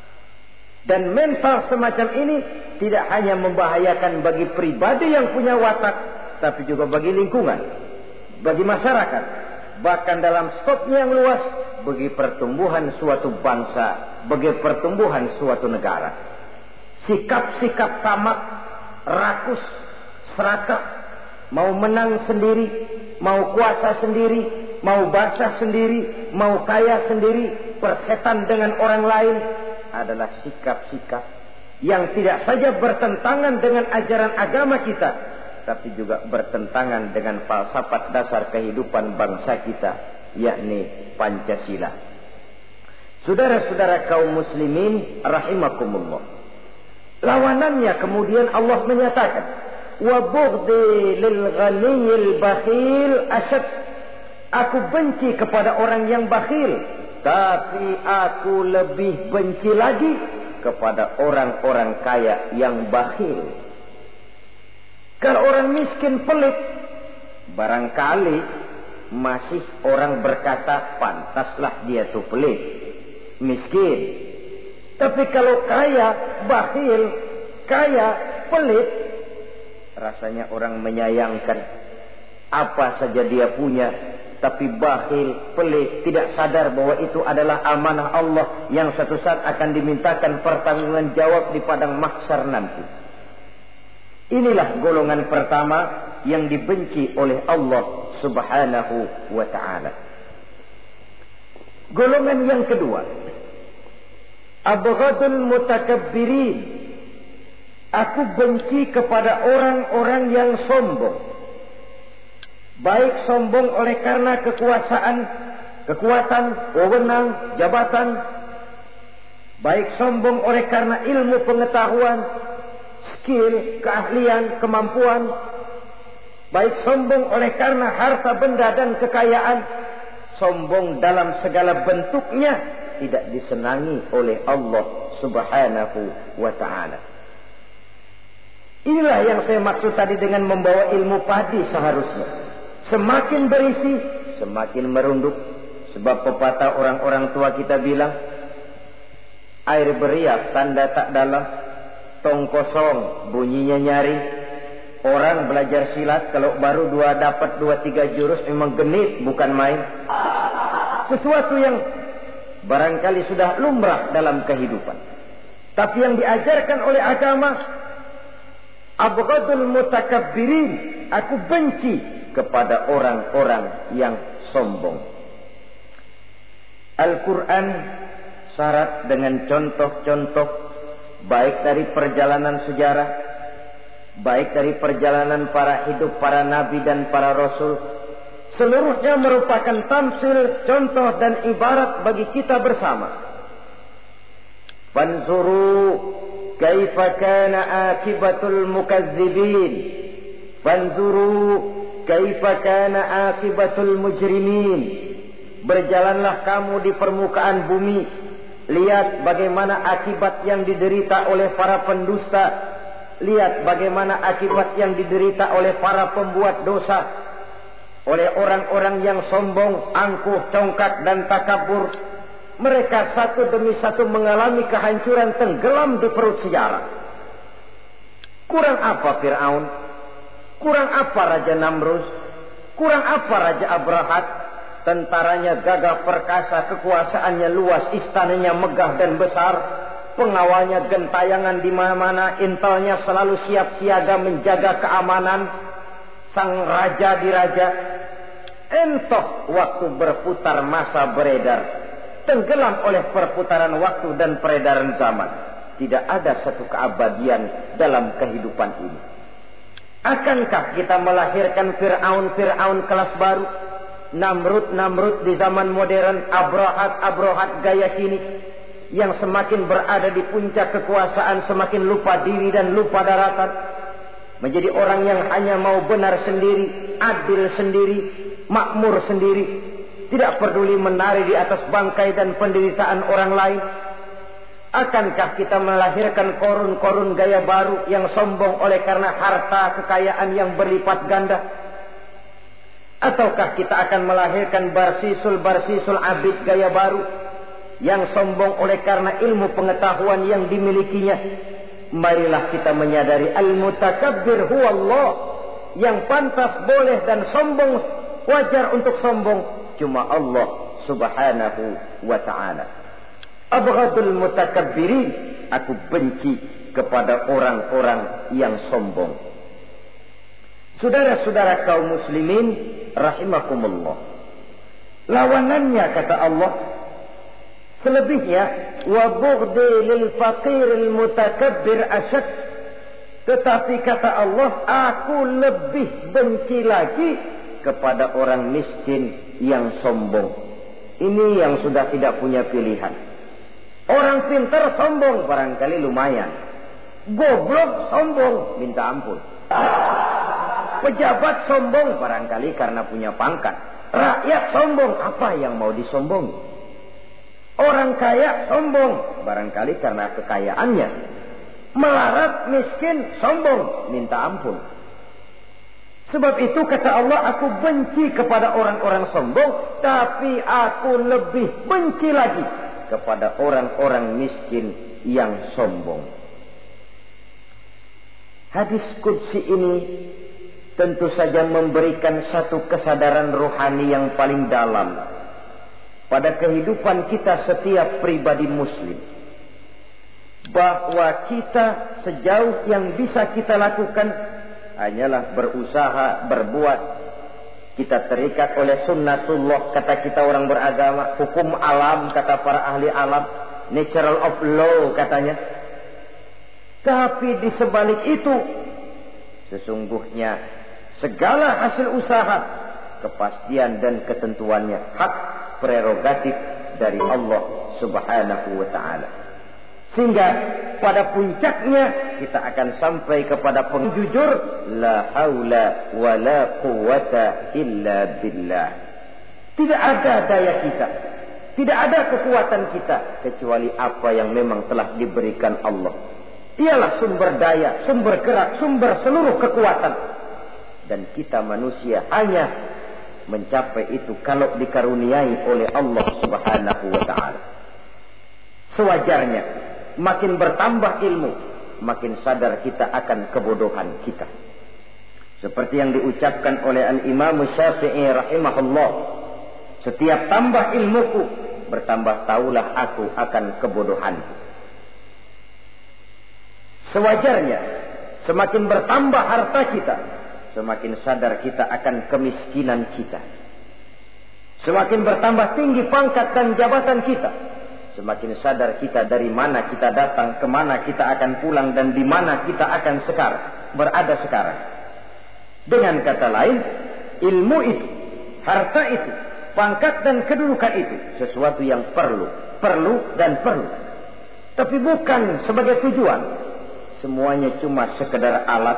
Speaker 1: Dan mental semacam ini tidak hanya membahayakan bagi pribadi yang punya watak, tapi juga bagi lingkungan, bagi masyarakat, bahkan dalam skopnya yang luas, bagi pertumbuhan suatu bangsa, bagi pertumbuhan suatu negara. Sikap-sikap tamak, rakus, serakah, mau menang sendiri, mau kuasa sendiri, mau basah sendiri, mau kaya sendiri, persetan dengan orang lain, adalah sikap-sikap yang tidak saja bertentangan dengan ajaran agama kita, tapi juga bertentangan dengan falsafat dasar kehidupan bangsa kita, yakni Pancasila. Saudara-saudara kaum muslimin rahimakumullah. Lawanannya kemudian Allah menyatakan, wa bughdi lil ghaniyil bakhil asyad. Aku benci kepada orang yang bakhil, tapi aku lebih benci lagi kepada orang-orang kaya yang bakhil. Kalau orang miskin pelit, barangkali masih orang berkata pantaslah dia tuh pelit, miskin. Tapi kalau kaya, bakhil, kaya, pelit, rasanya orang menyayangkan. Apa saja dia punya, tapi bakhil, pelit, tidak sadar bahwa itu adalah amanah Allah yang suatu saat akan dimintakan pertanggungan jawab di padang mahsyar nanti. Inilah golongan pertama yang dibenci oleh Allah Subhanahu wa ta'ala. Golongan yang kedua, abghadul mutakabbirin. Aku benci kepada orang-orang yang sombong. Baik sombong oleh karena kekuasaan, kekuatan, wewenang, jabatan. Baik sombong oleh karena ilmu pengetahuan, skill, keahlian, kemampuan. Baik sombong oleh karena harta benda dan kekayaan. Sombong dalam segala bentuknya tidak disenangi oleh Allah Subhanahu wa ta'ala. Inilah yang saya maksud tadi dengan membawa ilmu padi seharusnya. Semakin berisi, semakin merunduk. Sebab pepatah orang-orang tua kita bilang, air beriak tanda tak dalam, tong kosong bunyinya nyari. Orang belajar silat kalau baru dua dapat dua tiga jurus memang genit, bukan main. Sesuatu yang barangkali sudah lumrah dalam kehidupan. Tapi yang diajarkan oleh agama, abghadul mutakabbirin, aku benci kepada orang-orang yang sombong. Al-Quran syarat dengan contoh-contoh, baik dari perjalanan sejarah, baik dari perjalanan para hidup para nabi dan para rasul, seluruhnya merupakan tamsil, contoh dan ibarat bagi kita bersama. Fanzuru kaifa kana akibatul mukazzibin, fanzuru kaifa kana akibatul mujrimin. Berjalanlah kamu di permukaan bumi, lihat bagaimana akibat yang diderita oleh para pendusta, lihat bagaimana akibat yang diderita oleh para pembuat dosa, oleh orang-orang yang sombong, angkuh, congkak dan takabur. Mereka satu demi satu mengalami kehancuran, tenggelam di perut sejarah. Kurang apa Fir'aun? Kurang apa Raja Namrus? Kurang apa Raja Abrahat? Tentaranya gagah perkasa, kekuasaannya luas, istananya megah dan besar, pengawalnya gentayangan di mana-mana, intelnya selalu siap siaga menjaga keamanan. Sang raja diraja, entoh waktu berputar masa beredar, tenggelam oleh perputaran waktu dan peredaran zaman. Tidak ada satu keabadian dalam kehidupan ini. Akankah kita melahirkan Fir'aun-Fir'aun kelas baru, Namrud-Namrud di zaman modern, Abrahat-Abrahat gaya kini, yang semakin berada di puncak kekuasaan semakin lupa diri dan lupa daratan, menjadi orang yang hanya mau benar sendiri, adil sendiri, makmur sendiri, tidak peduli menari di atas bangkai dan penderitaan orang lain? Akankah kita melahirkan korun-korun gaya baru yang sombong oleh karena harta kekayaan yang berlipat ganda? Ataukah kita akan melahirkan barsisul-barsisul abid gaya baru yang sombong oleh karena ilmu pengetahuan yang dimilikinya? Marilah kita menyadari al-mutakabbir huwa Allah. Yang pantas, boleh dan sombong, wajar untuk sombong, cuma Allah subhanahu wa ta'ala. Abghadul mutakabbirin, aku benci kepada orang-orang yang sombong. Saudara-saudara kaum muslimin rahimakumullah, lawanannya kata Allah, selebihnya wa bughdi lil faqiril mutakabbir asyad. Tetapi kata Allah, aku lebih benci lagi kepada orang miskin yang sombong. Ini yang sudah tidak punya pilihan. Orang pintar sombong barangkali lumayan, goblok sombong minta ampun, pejabat sombong barangkali karena punya pangkat, rakyat sombong apa yang mau disombongi, orang kaya sombong barangkali karena kekayaannya, melarat miskin sombong minta ampun. Sebab itu kata Allah, aku benci kepada orang-orang sombong, tapi aku lebih benci lagi kepada orang-orang miskin yang sombong. Hadis qudsi ini tentu saja memberikan satu kesadaran rohani yang paling dalam pada kehidupan kita setiap pribadi muslim, bahwa kita sejauh yang bisa kita lakukan hanyalah berusaha berbuat. Kita terikat oleh sunnatullah, kata kita orang beragama, hukum alam kata para ahli alam, natural of law katanya. Tapi di sebalik itu sesungguhnya segala hasil usaha, kepastian dan ketentuannya hak prerogatif dari Allah subhanahu wa ta'ala. Sehingga pada puncaknya kita akan sampai kepada pengjujur, la haula wa la quwata illa billah. Tidak ada daya kita, tidak ada kekuatan kita kecuali apa yang memang telah diberikan Allah. Dialah sumber daya, sumber gerak, sumber seluruh kekuatan. Dan kita manusia hanya mencapai itu kalau dikaruniai oleh Allah subhanahu wa ta'ala. Sewajarnya, makin bertambah ilmu, makin sadar kita akan kebodohan kita. Seperti yang diucapkan oleh Al-Imam Syafi'i rahimahullah, setiap tambah ilmuku, bertambah taulah aku akan kebodohanku. Sewajarnya, semakin bertambah harta kita, semakin sadar kita akan kemiskinan kita. Semakin bertambah tinggi pangkat dan jabatan kita, semakin sadar kita dari mana kita datang, kemana kita akan pulang, dan di mana kita akan sekarang. berada sekarang. Dengan kata lain, ilmu itu, harta itu, pangkat dan kedudukan itu sesuatu yang perlu, perlu dan perlu. Tapi bukan sebagai tujuan. Semuanya cuma sekedar alat.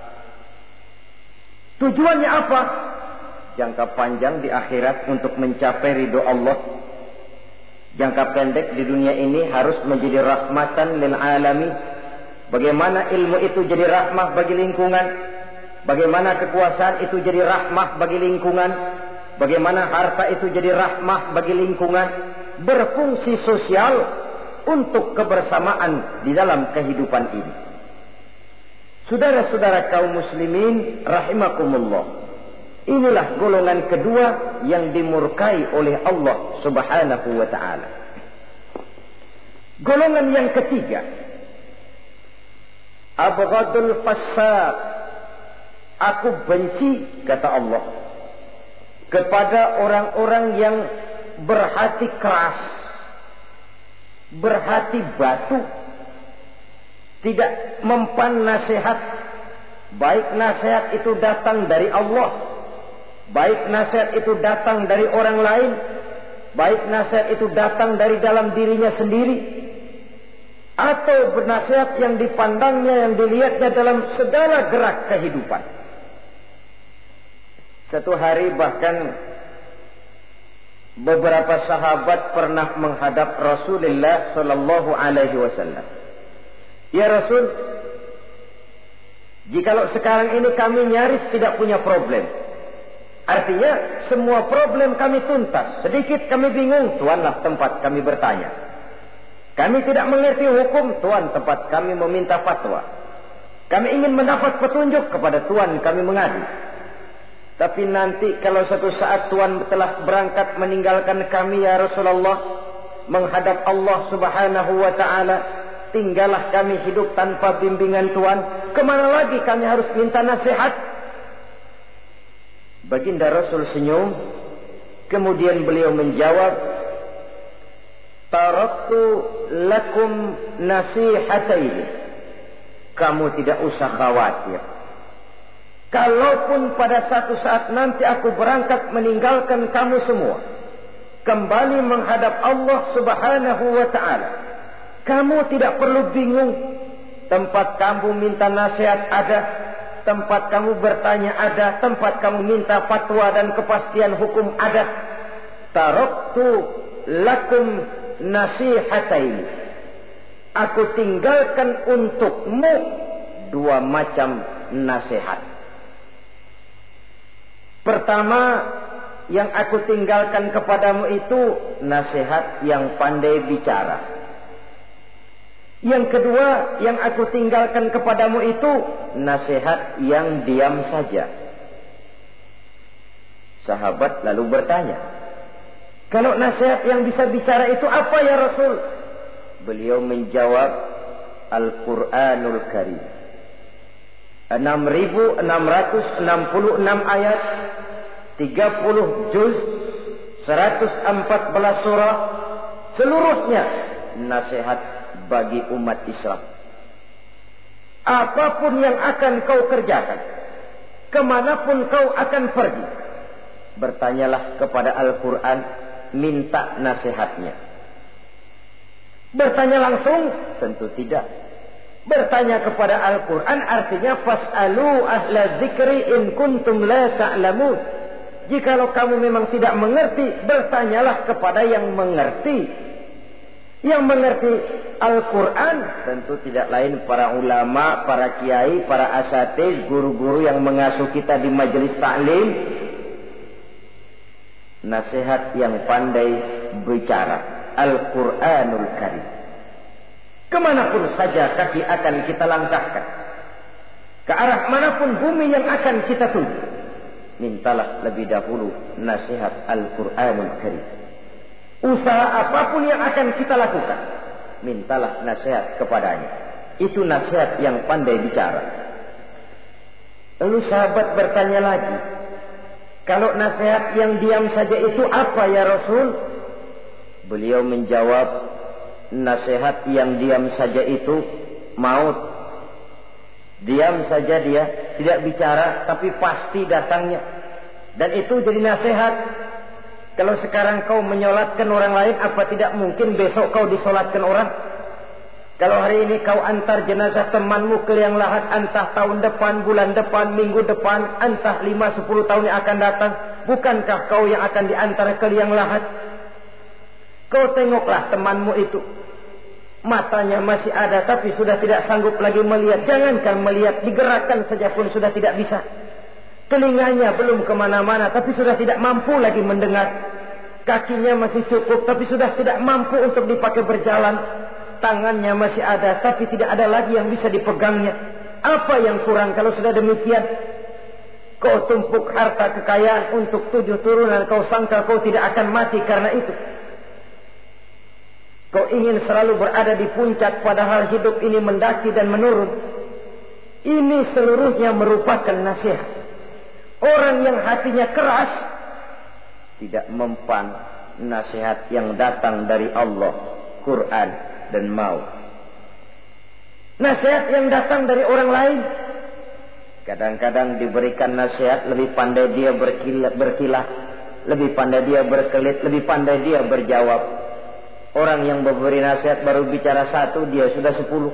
Speaker 1: Tujuannya apa? Jangka panjang di akhirat untuk mencapai ridho Allah. Jangka pendek di dunia ini harus menjadi rahmatan lil alamin. Bagaimana ilmu itu jadi rahmah bagi lingkungan, bagaimana kekuasaan itu jadi rahmah bagi lingkungan, bagaimana harta itu jadi rahmah bagi lingkungan, berfungsi sosial untuk kebersamaan di dalam kehidupan ini. Saudara-saudara kaum muslimin rahimakumullah, inilah golongan kedua yang dimurkai oleh Allah Subhanahu wa ta'ala. Golongan yang ketiga, abghadul fasad, aku benci, kata Allah, kepada orang-orang yang berhati keras, berhati batu, tidak mempan nasihat, baik nasihat itu datang dari Allah, baik nasihat itu datang dari orang lain, baik nasihat itu datang dari dalam dirinya sendiri, atau bernasihat yang dipandangnya, yang dilihatnya dalam segala gerak kehidupan. Satu hari bahkan beberapa sahabat pernah menghadap Rasulullah sallallahu alaihi wasallam. Ya Rasul, jikalau sekarang ini kami nyaris tidak punya problem, artinya semua problem kami tuntas, sedikit kami bingung, Tuanlah tempat kami bertanya. Kami tidak mengerti hukum, Tuan tempat kami meminta fatwa. Kami ingin mendapat petunjuk, kepada Tuan kami mengadu. Tapi nanti kalau suatu saat Tuan telah berangkat meninggalkan kami ya Rasulullah, menghadap Allah Subhanahu wa ta'ala, tinggallah kami hidup tanpa bimbingan Tuan, kemana lagi kami harus minta nasihat? Baginda Rasul senyum, kemudian beliau menjawab, taraktu lakum nasihataini, kamu tidak usah khawatir. Kalaupun pada satu saat nanti aku berangkat meninggalkan kamu semua, kembali menghadap Allah Subhanahu wa ta'ala, kamu tidak perlu bingung. Tempat kamu minta nasihat ada, tempat kamu bertanya ada, tempat kamu minta fatwa dan kepastian hukum ada. Taraktu lakum nasihataini, aku tinggalkan untukmu dua macam nasihat. Pertama, yang aku tinggalkan kepadamu itu nasihat yang pandai bicara. Yang kedua, yang aku tinggalkan kepadamu itu nasihat yang diam saja. Sahabat lalu bertanya, kalau nasihat yang bisa bicara itu apa ya Rasul? Beliau menjawab, Al-Quranul Karim. enam ribu enam ratus enam puluh enam ayat, tiga puluh juz, seratus empat belas surah, seluruhnya nasihat bagi umat Islam. Apapun yang akan kau kerjakan, kemanapun kau akan pergi, bertanyalah kepada Al-Quran, minta nasihatnya. Bertanya langsung? Tentu tidak. Bertanya kepada Al-Quran artinya fas'alu ahla zikri in kuntum la ta'lamun. Jikalau kamu memang tidak mengerti, bertanyalah kepada yang mengerti. Yang mengerti Al-Quran tentu tidak lain para ulama, para kiai, para asatiz, guru-guru yang mengasuh kita di majelis taklim. Nasihat yang pandai bicara, Al-Quranul Karim. Kemanapun saja kaki akan kita langkahkan, ke arah manapun bumi yang akan kita tuju, mintalah lebih dahulu nasihat Al-Quranul Karim. Usaha apapun yang akan kita lakukan, mintalah nasihat kepadanya. Itu nasihat yang pandai bicara. Lalu sahabat bertanya lagi, kalau nasihat yang diam saja itu apa ya Rasul? Beliau menjawab, nasihat yang diam saja itu maut. Diam saja dia, tidak bicara, tapi pasti datangnya. Dan itu jadi nasihat. Kalau sekarang kau menyolatkan orang lain, apa tidak mungkin besok kau disolatkan orang? Kalau hari ini kau antar jenazah temanmu ke liang lahat, entah tahun depan, bulan depan, minggu depan, entah lima sepuluh tahun yang akan datang, bukankah kau yang akan diantar ke liang lahat? Kau tengoklah temanmu itu. Matanya masih ada tapi sudah tidak sanggup lagi melihat. Jangankan melihat, digerakkan saja pun sudah tidak bisa. Telinganya belum kemana-mana tapi sudah tidak mampu lagi mendengar. Kakinya masih cukup tapi sudah tidak mampu untuk dipakai berjalan. Tangannya masih ada tapi tidak ada lagi yang bisa dipegangnya. Apa yang kurang kalau sudah demikian? Kau tumpuk harta kekayaan untuk tujuh turunan, kau sangka kau tidak akan mati karena itu. Kau ingin selalu berada di puncak padahal hidup ini mendaki dan menurun. Ini seluruhnya merupakan nasihat. Orang yang hatinya keras tidak mempan nasihat yang datang dari Allah, Quran dan mau. Nasihat yang datang dari orang lain, kadang-kadang diberikan nasihat lebih pandai dia berkilah, berkilah, lebih pandai dia berkelit, lebih pandai dia berjawab. Orang yang memberi nasihat baru bicara satu, dia sudah sepuluh.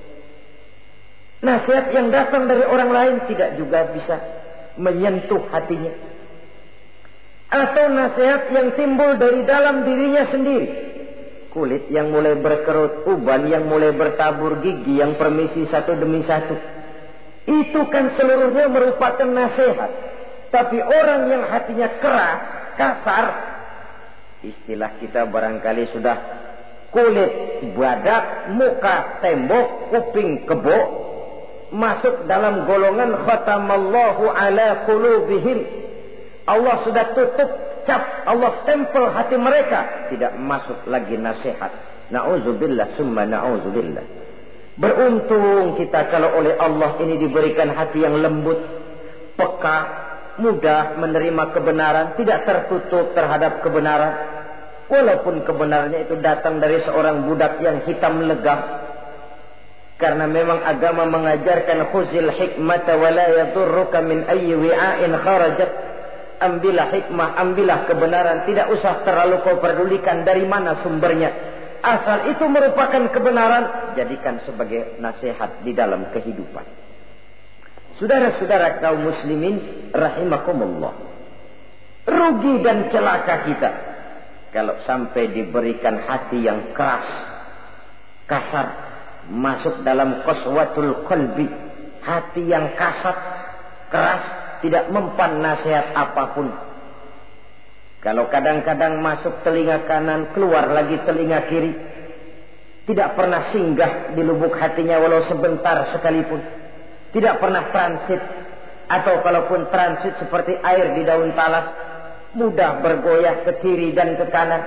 Speaker 1: Nasihat yang datang dari orang lain tidak juga bisa menyentuh hatinya. Atau nasihat yang timbul dari dalam dirinya sendiri. Kulit yang mulai berkerut, uban yang mulai bertabur, gigi yang permisi satu demi satu. Itu kan seluruhnya merupakan nasihat. Tapi orang yang hatinya keras, kasar, istilah kita barangkali sudah kulit badak, muka tembok, kuping kebo, masuk dalam golongan khatamallahu ala qulubihim. Allah sudah tutup cap, Allah stempel hati mereka, tidak masuk lagi nasihat. Na'udzubillah summa na'udzubillah. Beruntung kita kalau oleh Allah ini diberikan hati yang lembut, peka, mudah menerima kebenaran, tidak tertutup terhadap kebenaran. Walaupun kebenarannya itu datang dari seorang budak yang hitam legam. Karena memang agama mengajarkan khuzil hikmata wa la yadurruka min ayyi wi'ain kharajat. Ambillah hikmah, ambillah kebenaran, tidak usah terlalu kau pedulikan dari mana sumbernya. Asal itu merupakan kebenaran, jadikan sebagai nasihat di dalam kehidupan. Saudara-saudara kaum muslimin rahimakumullah. Rugi dan celaka kita kalau sampai diberikan hati yang keras, kasar, masuk dalam qaswatul qalbi, hati yang kasar, keras, tidak mempan nasihat apapun. Kalau kadang-kadang masuk telinga kanan, keluar lagi telinga kiri, tidak pernah singgah di lubuk hatinya walau sebentar sekalipun. Tidak pernah transit, atau kalaupun transit seperti air di daun talas, mudah bergoyah ke kiri dan ke kanan.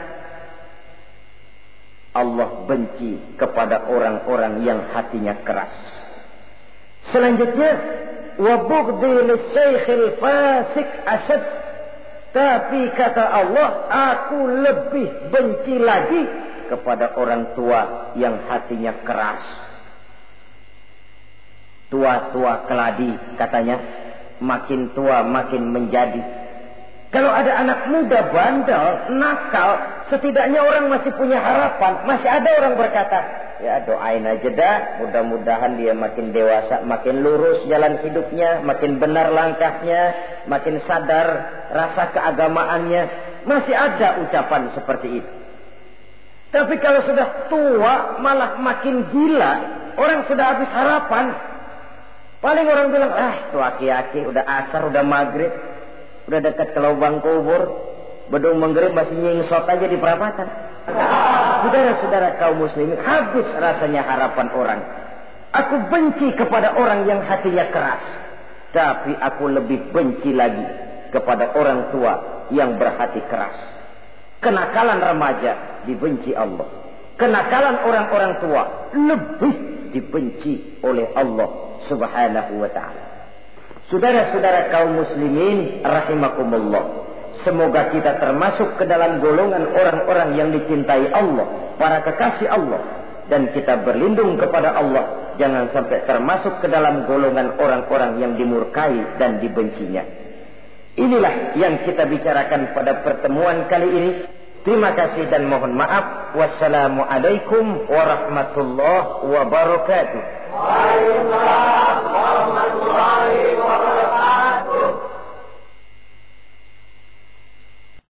Speaker 1: Allah benci kepada orang-orang yang hatinya keras. Selanjutnya, wa bughdhi lisaykhil fasik asad. Tapi kata Allah, aku lebih benci lagi kepada orang tua yang hatinya keras. Tua-tua keladi katanya, makin tua makin menjadi. Kalau ada anak muda bandel, nakal, setidaknya orang masih punya harapan. Masih ada orang berkata, ya doain aja dah, mudah-mudahan dia makin dewasa, makin lurus jalan hidupnya, makin benar langkahnya, makin sadar rasa keagamaannya. Masih ada ucapan seperti itu. Tapi kalau sudah tua malah makin gila, orang sudah habis harapan. Paling orang bilang, ah tuh aki-aki udah asar, udah maghrib, udah dekat ke lubang kubur, bedung menggerib masih nyingsot aja di perapatan. Saudara-saudara kaum muslimin, habis rasanya harapan orang. Aku benci kepada orang yang hatinya keras, tapi aku lebih benci lagi kepada orang tua yang berhati keras. Kenakalan remaja dibenci Allah, kenakalan orang-orang tua lebih dibenci oleh Allah Subhanahu wa ta'ala. Saudara-saudara kaum muslimin rahimakumullah, semoga kita termasuk ke dalam golongan orang-orang yang dicintai Allah, para kekasih Allah, dan kita berlindung kepada Allah jangan sampai termasuk ke dalam golongan orang-orang yang dimurkai dan dibencinya. Inilah yang kita bicarakan pada pertemuan kali ini. Terima kasih dan mohon maaf. Wassalamualaikum warahmatullahi wabarakatuh.
Speaker 2: Waalaikumsalam.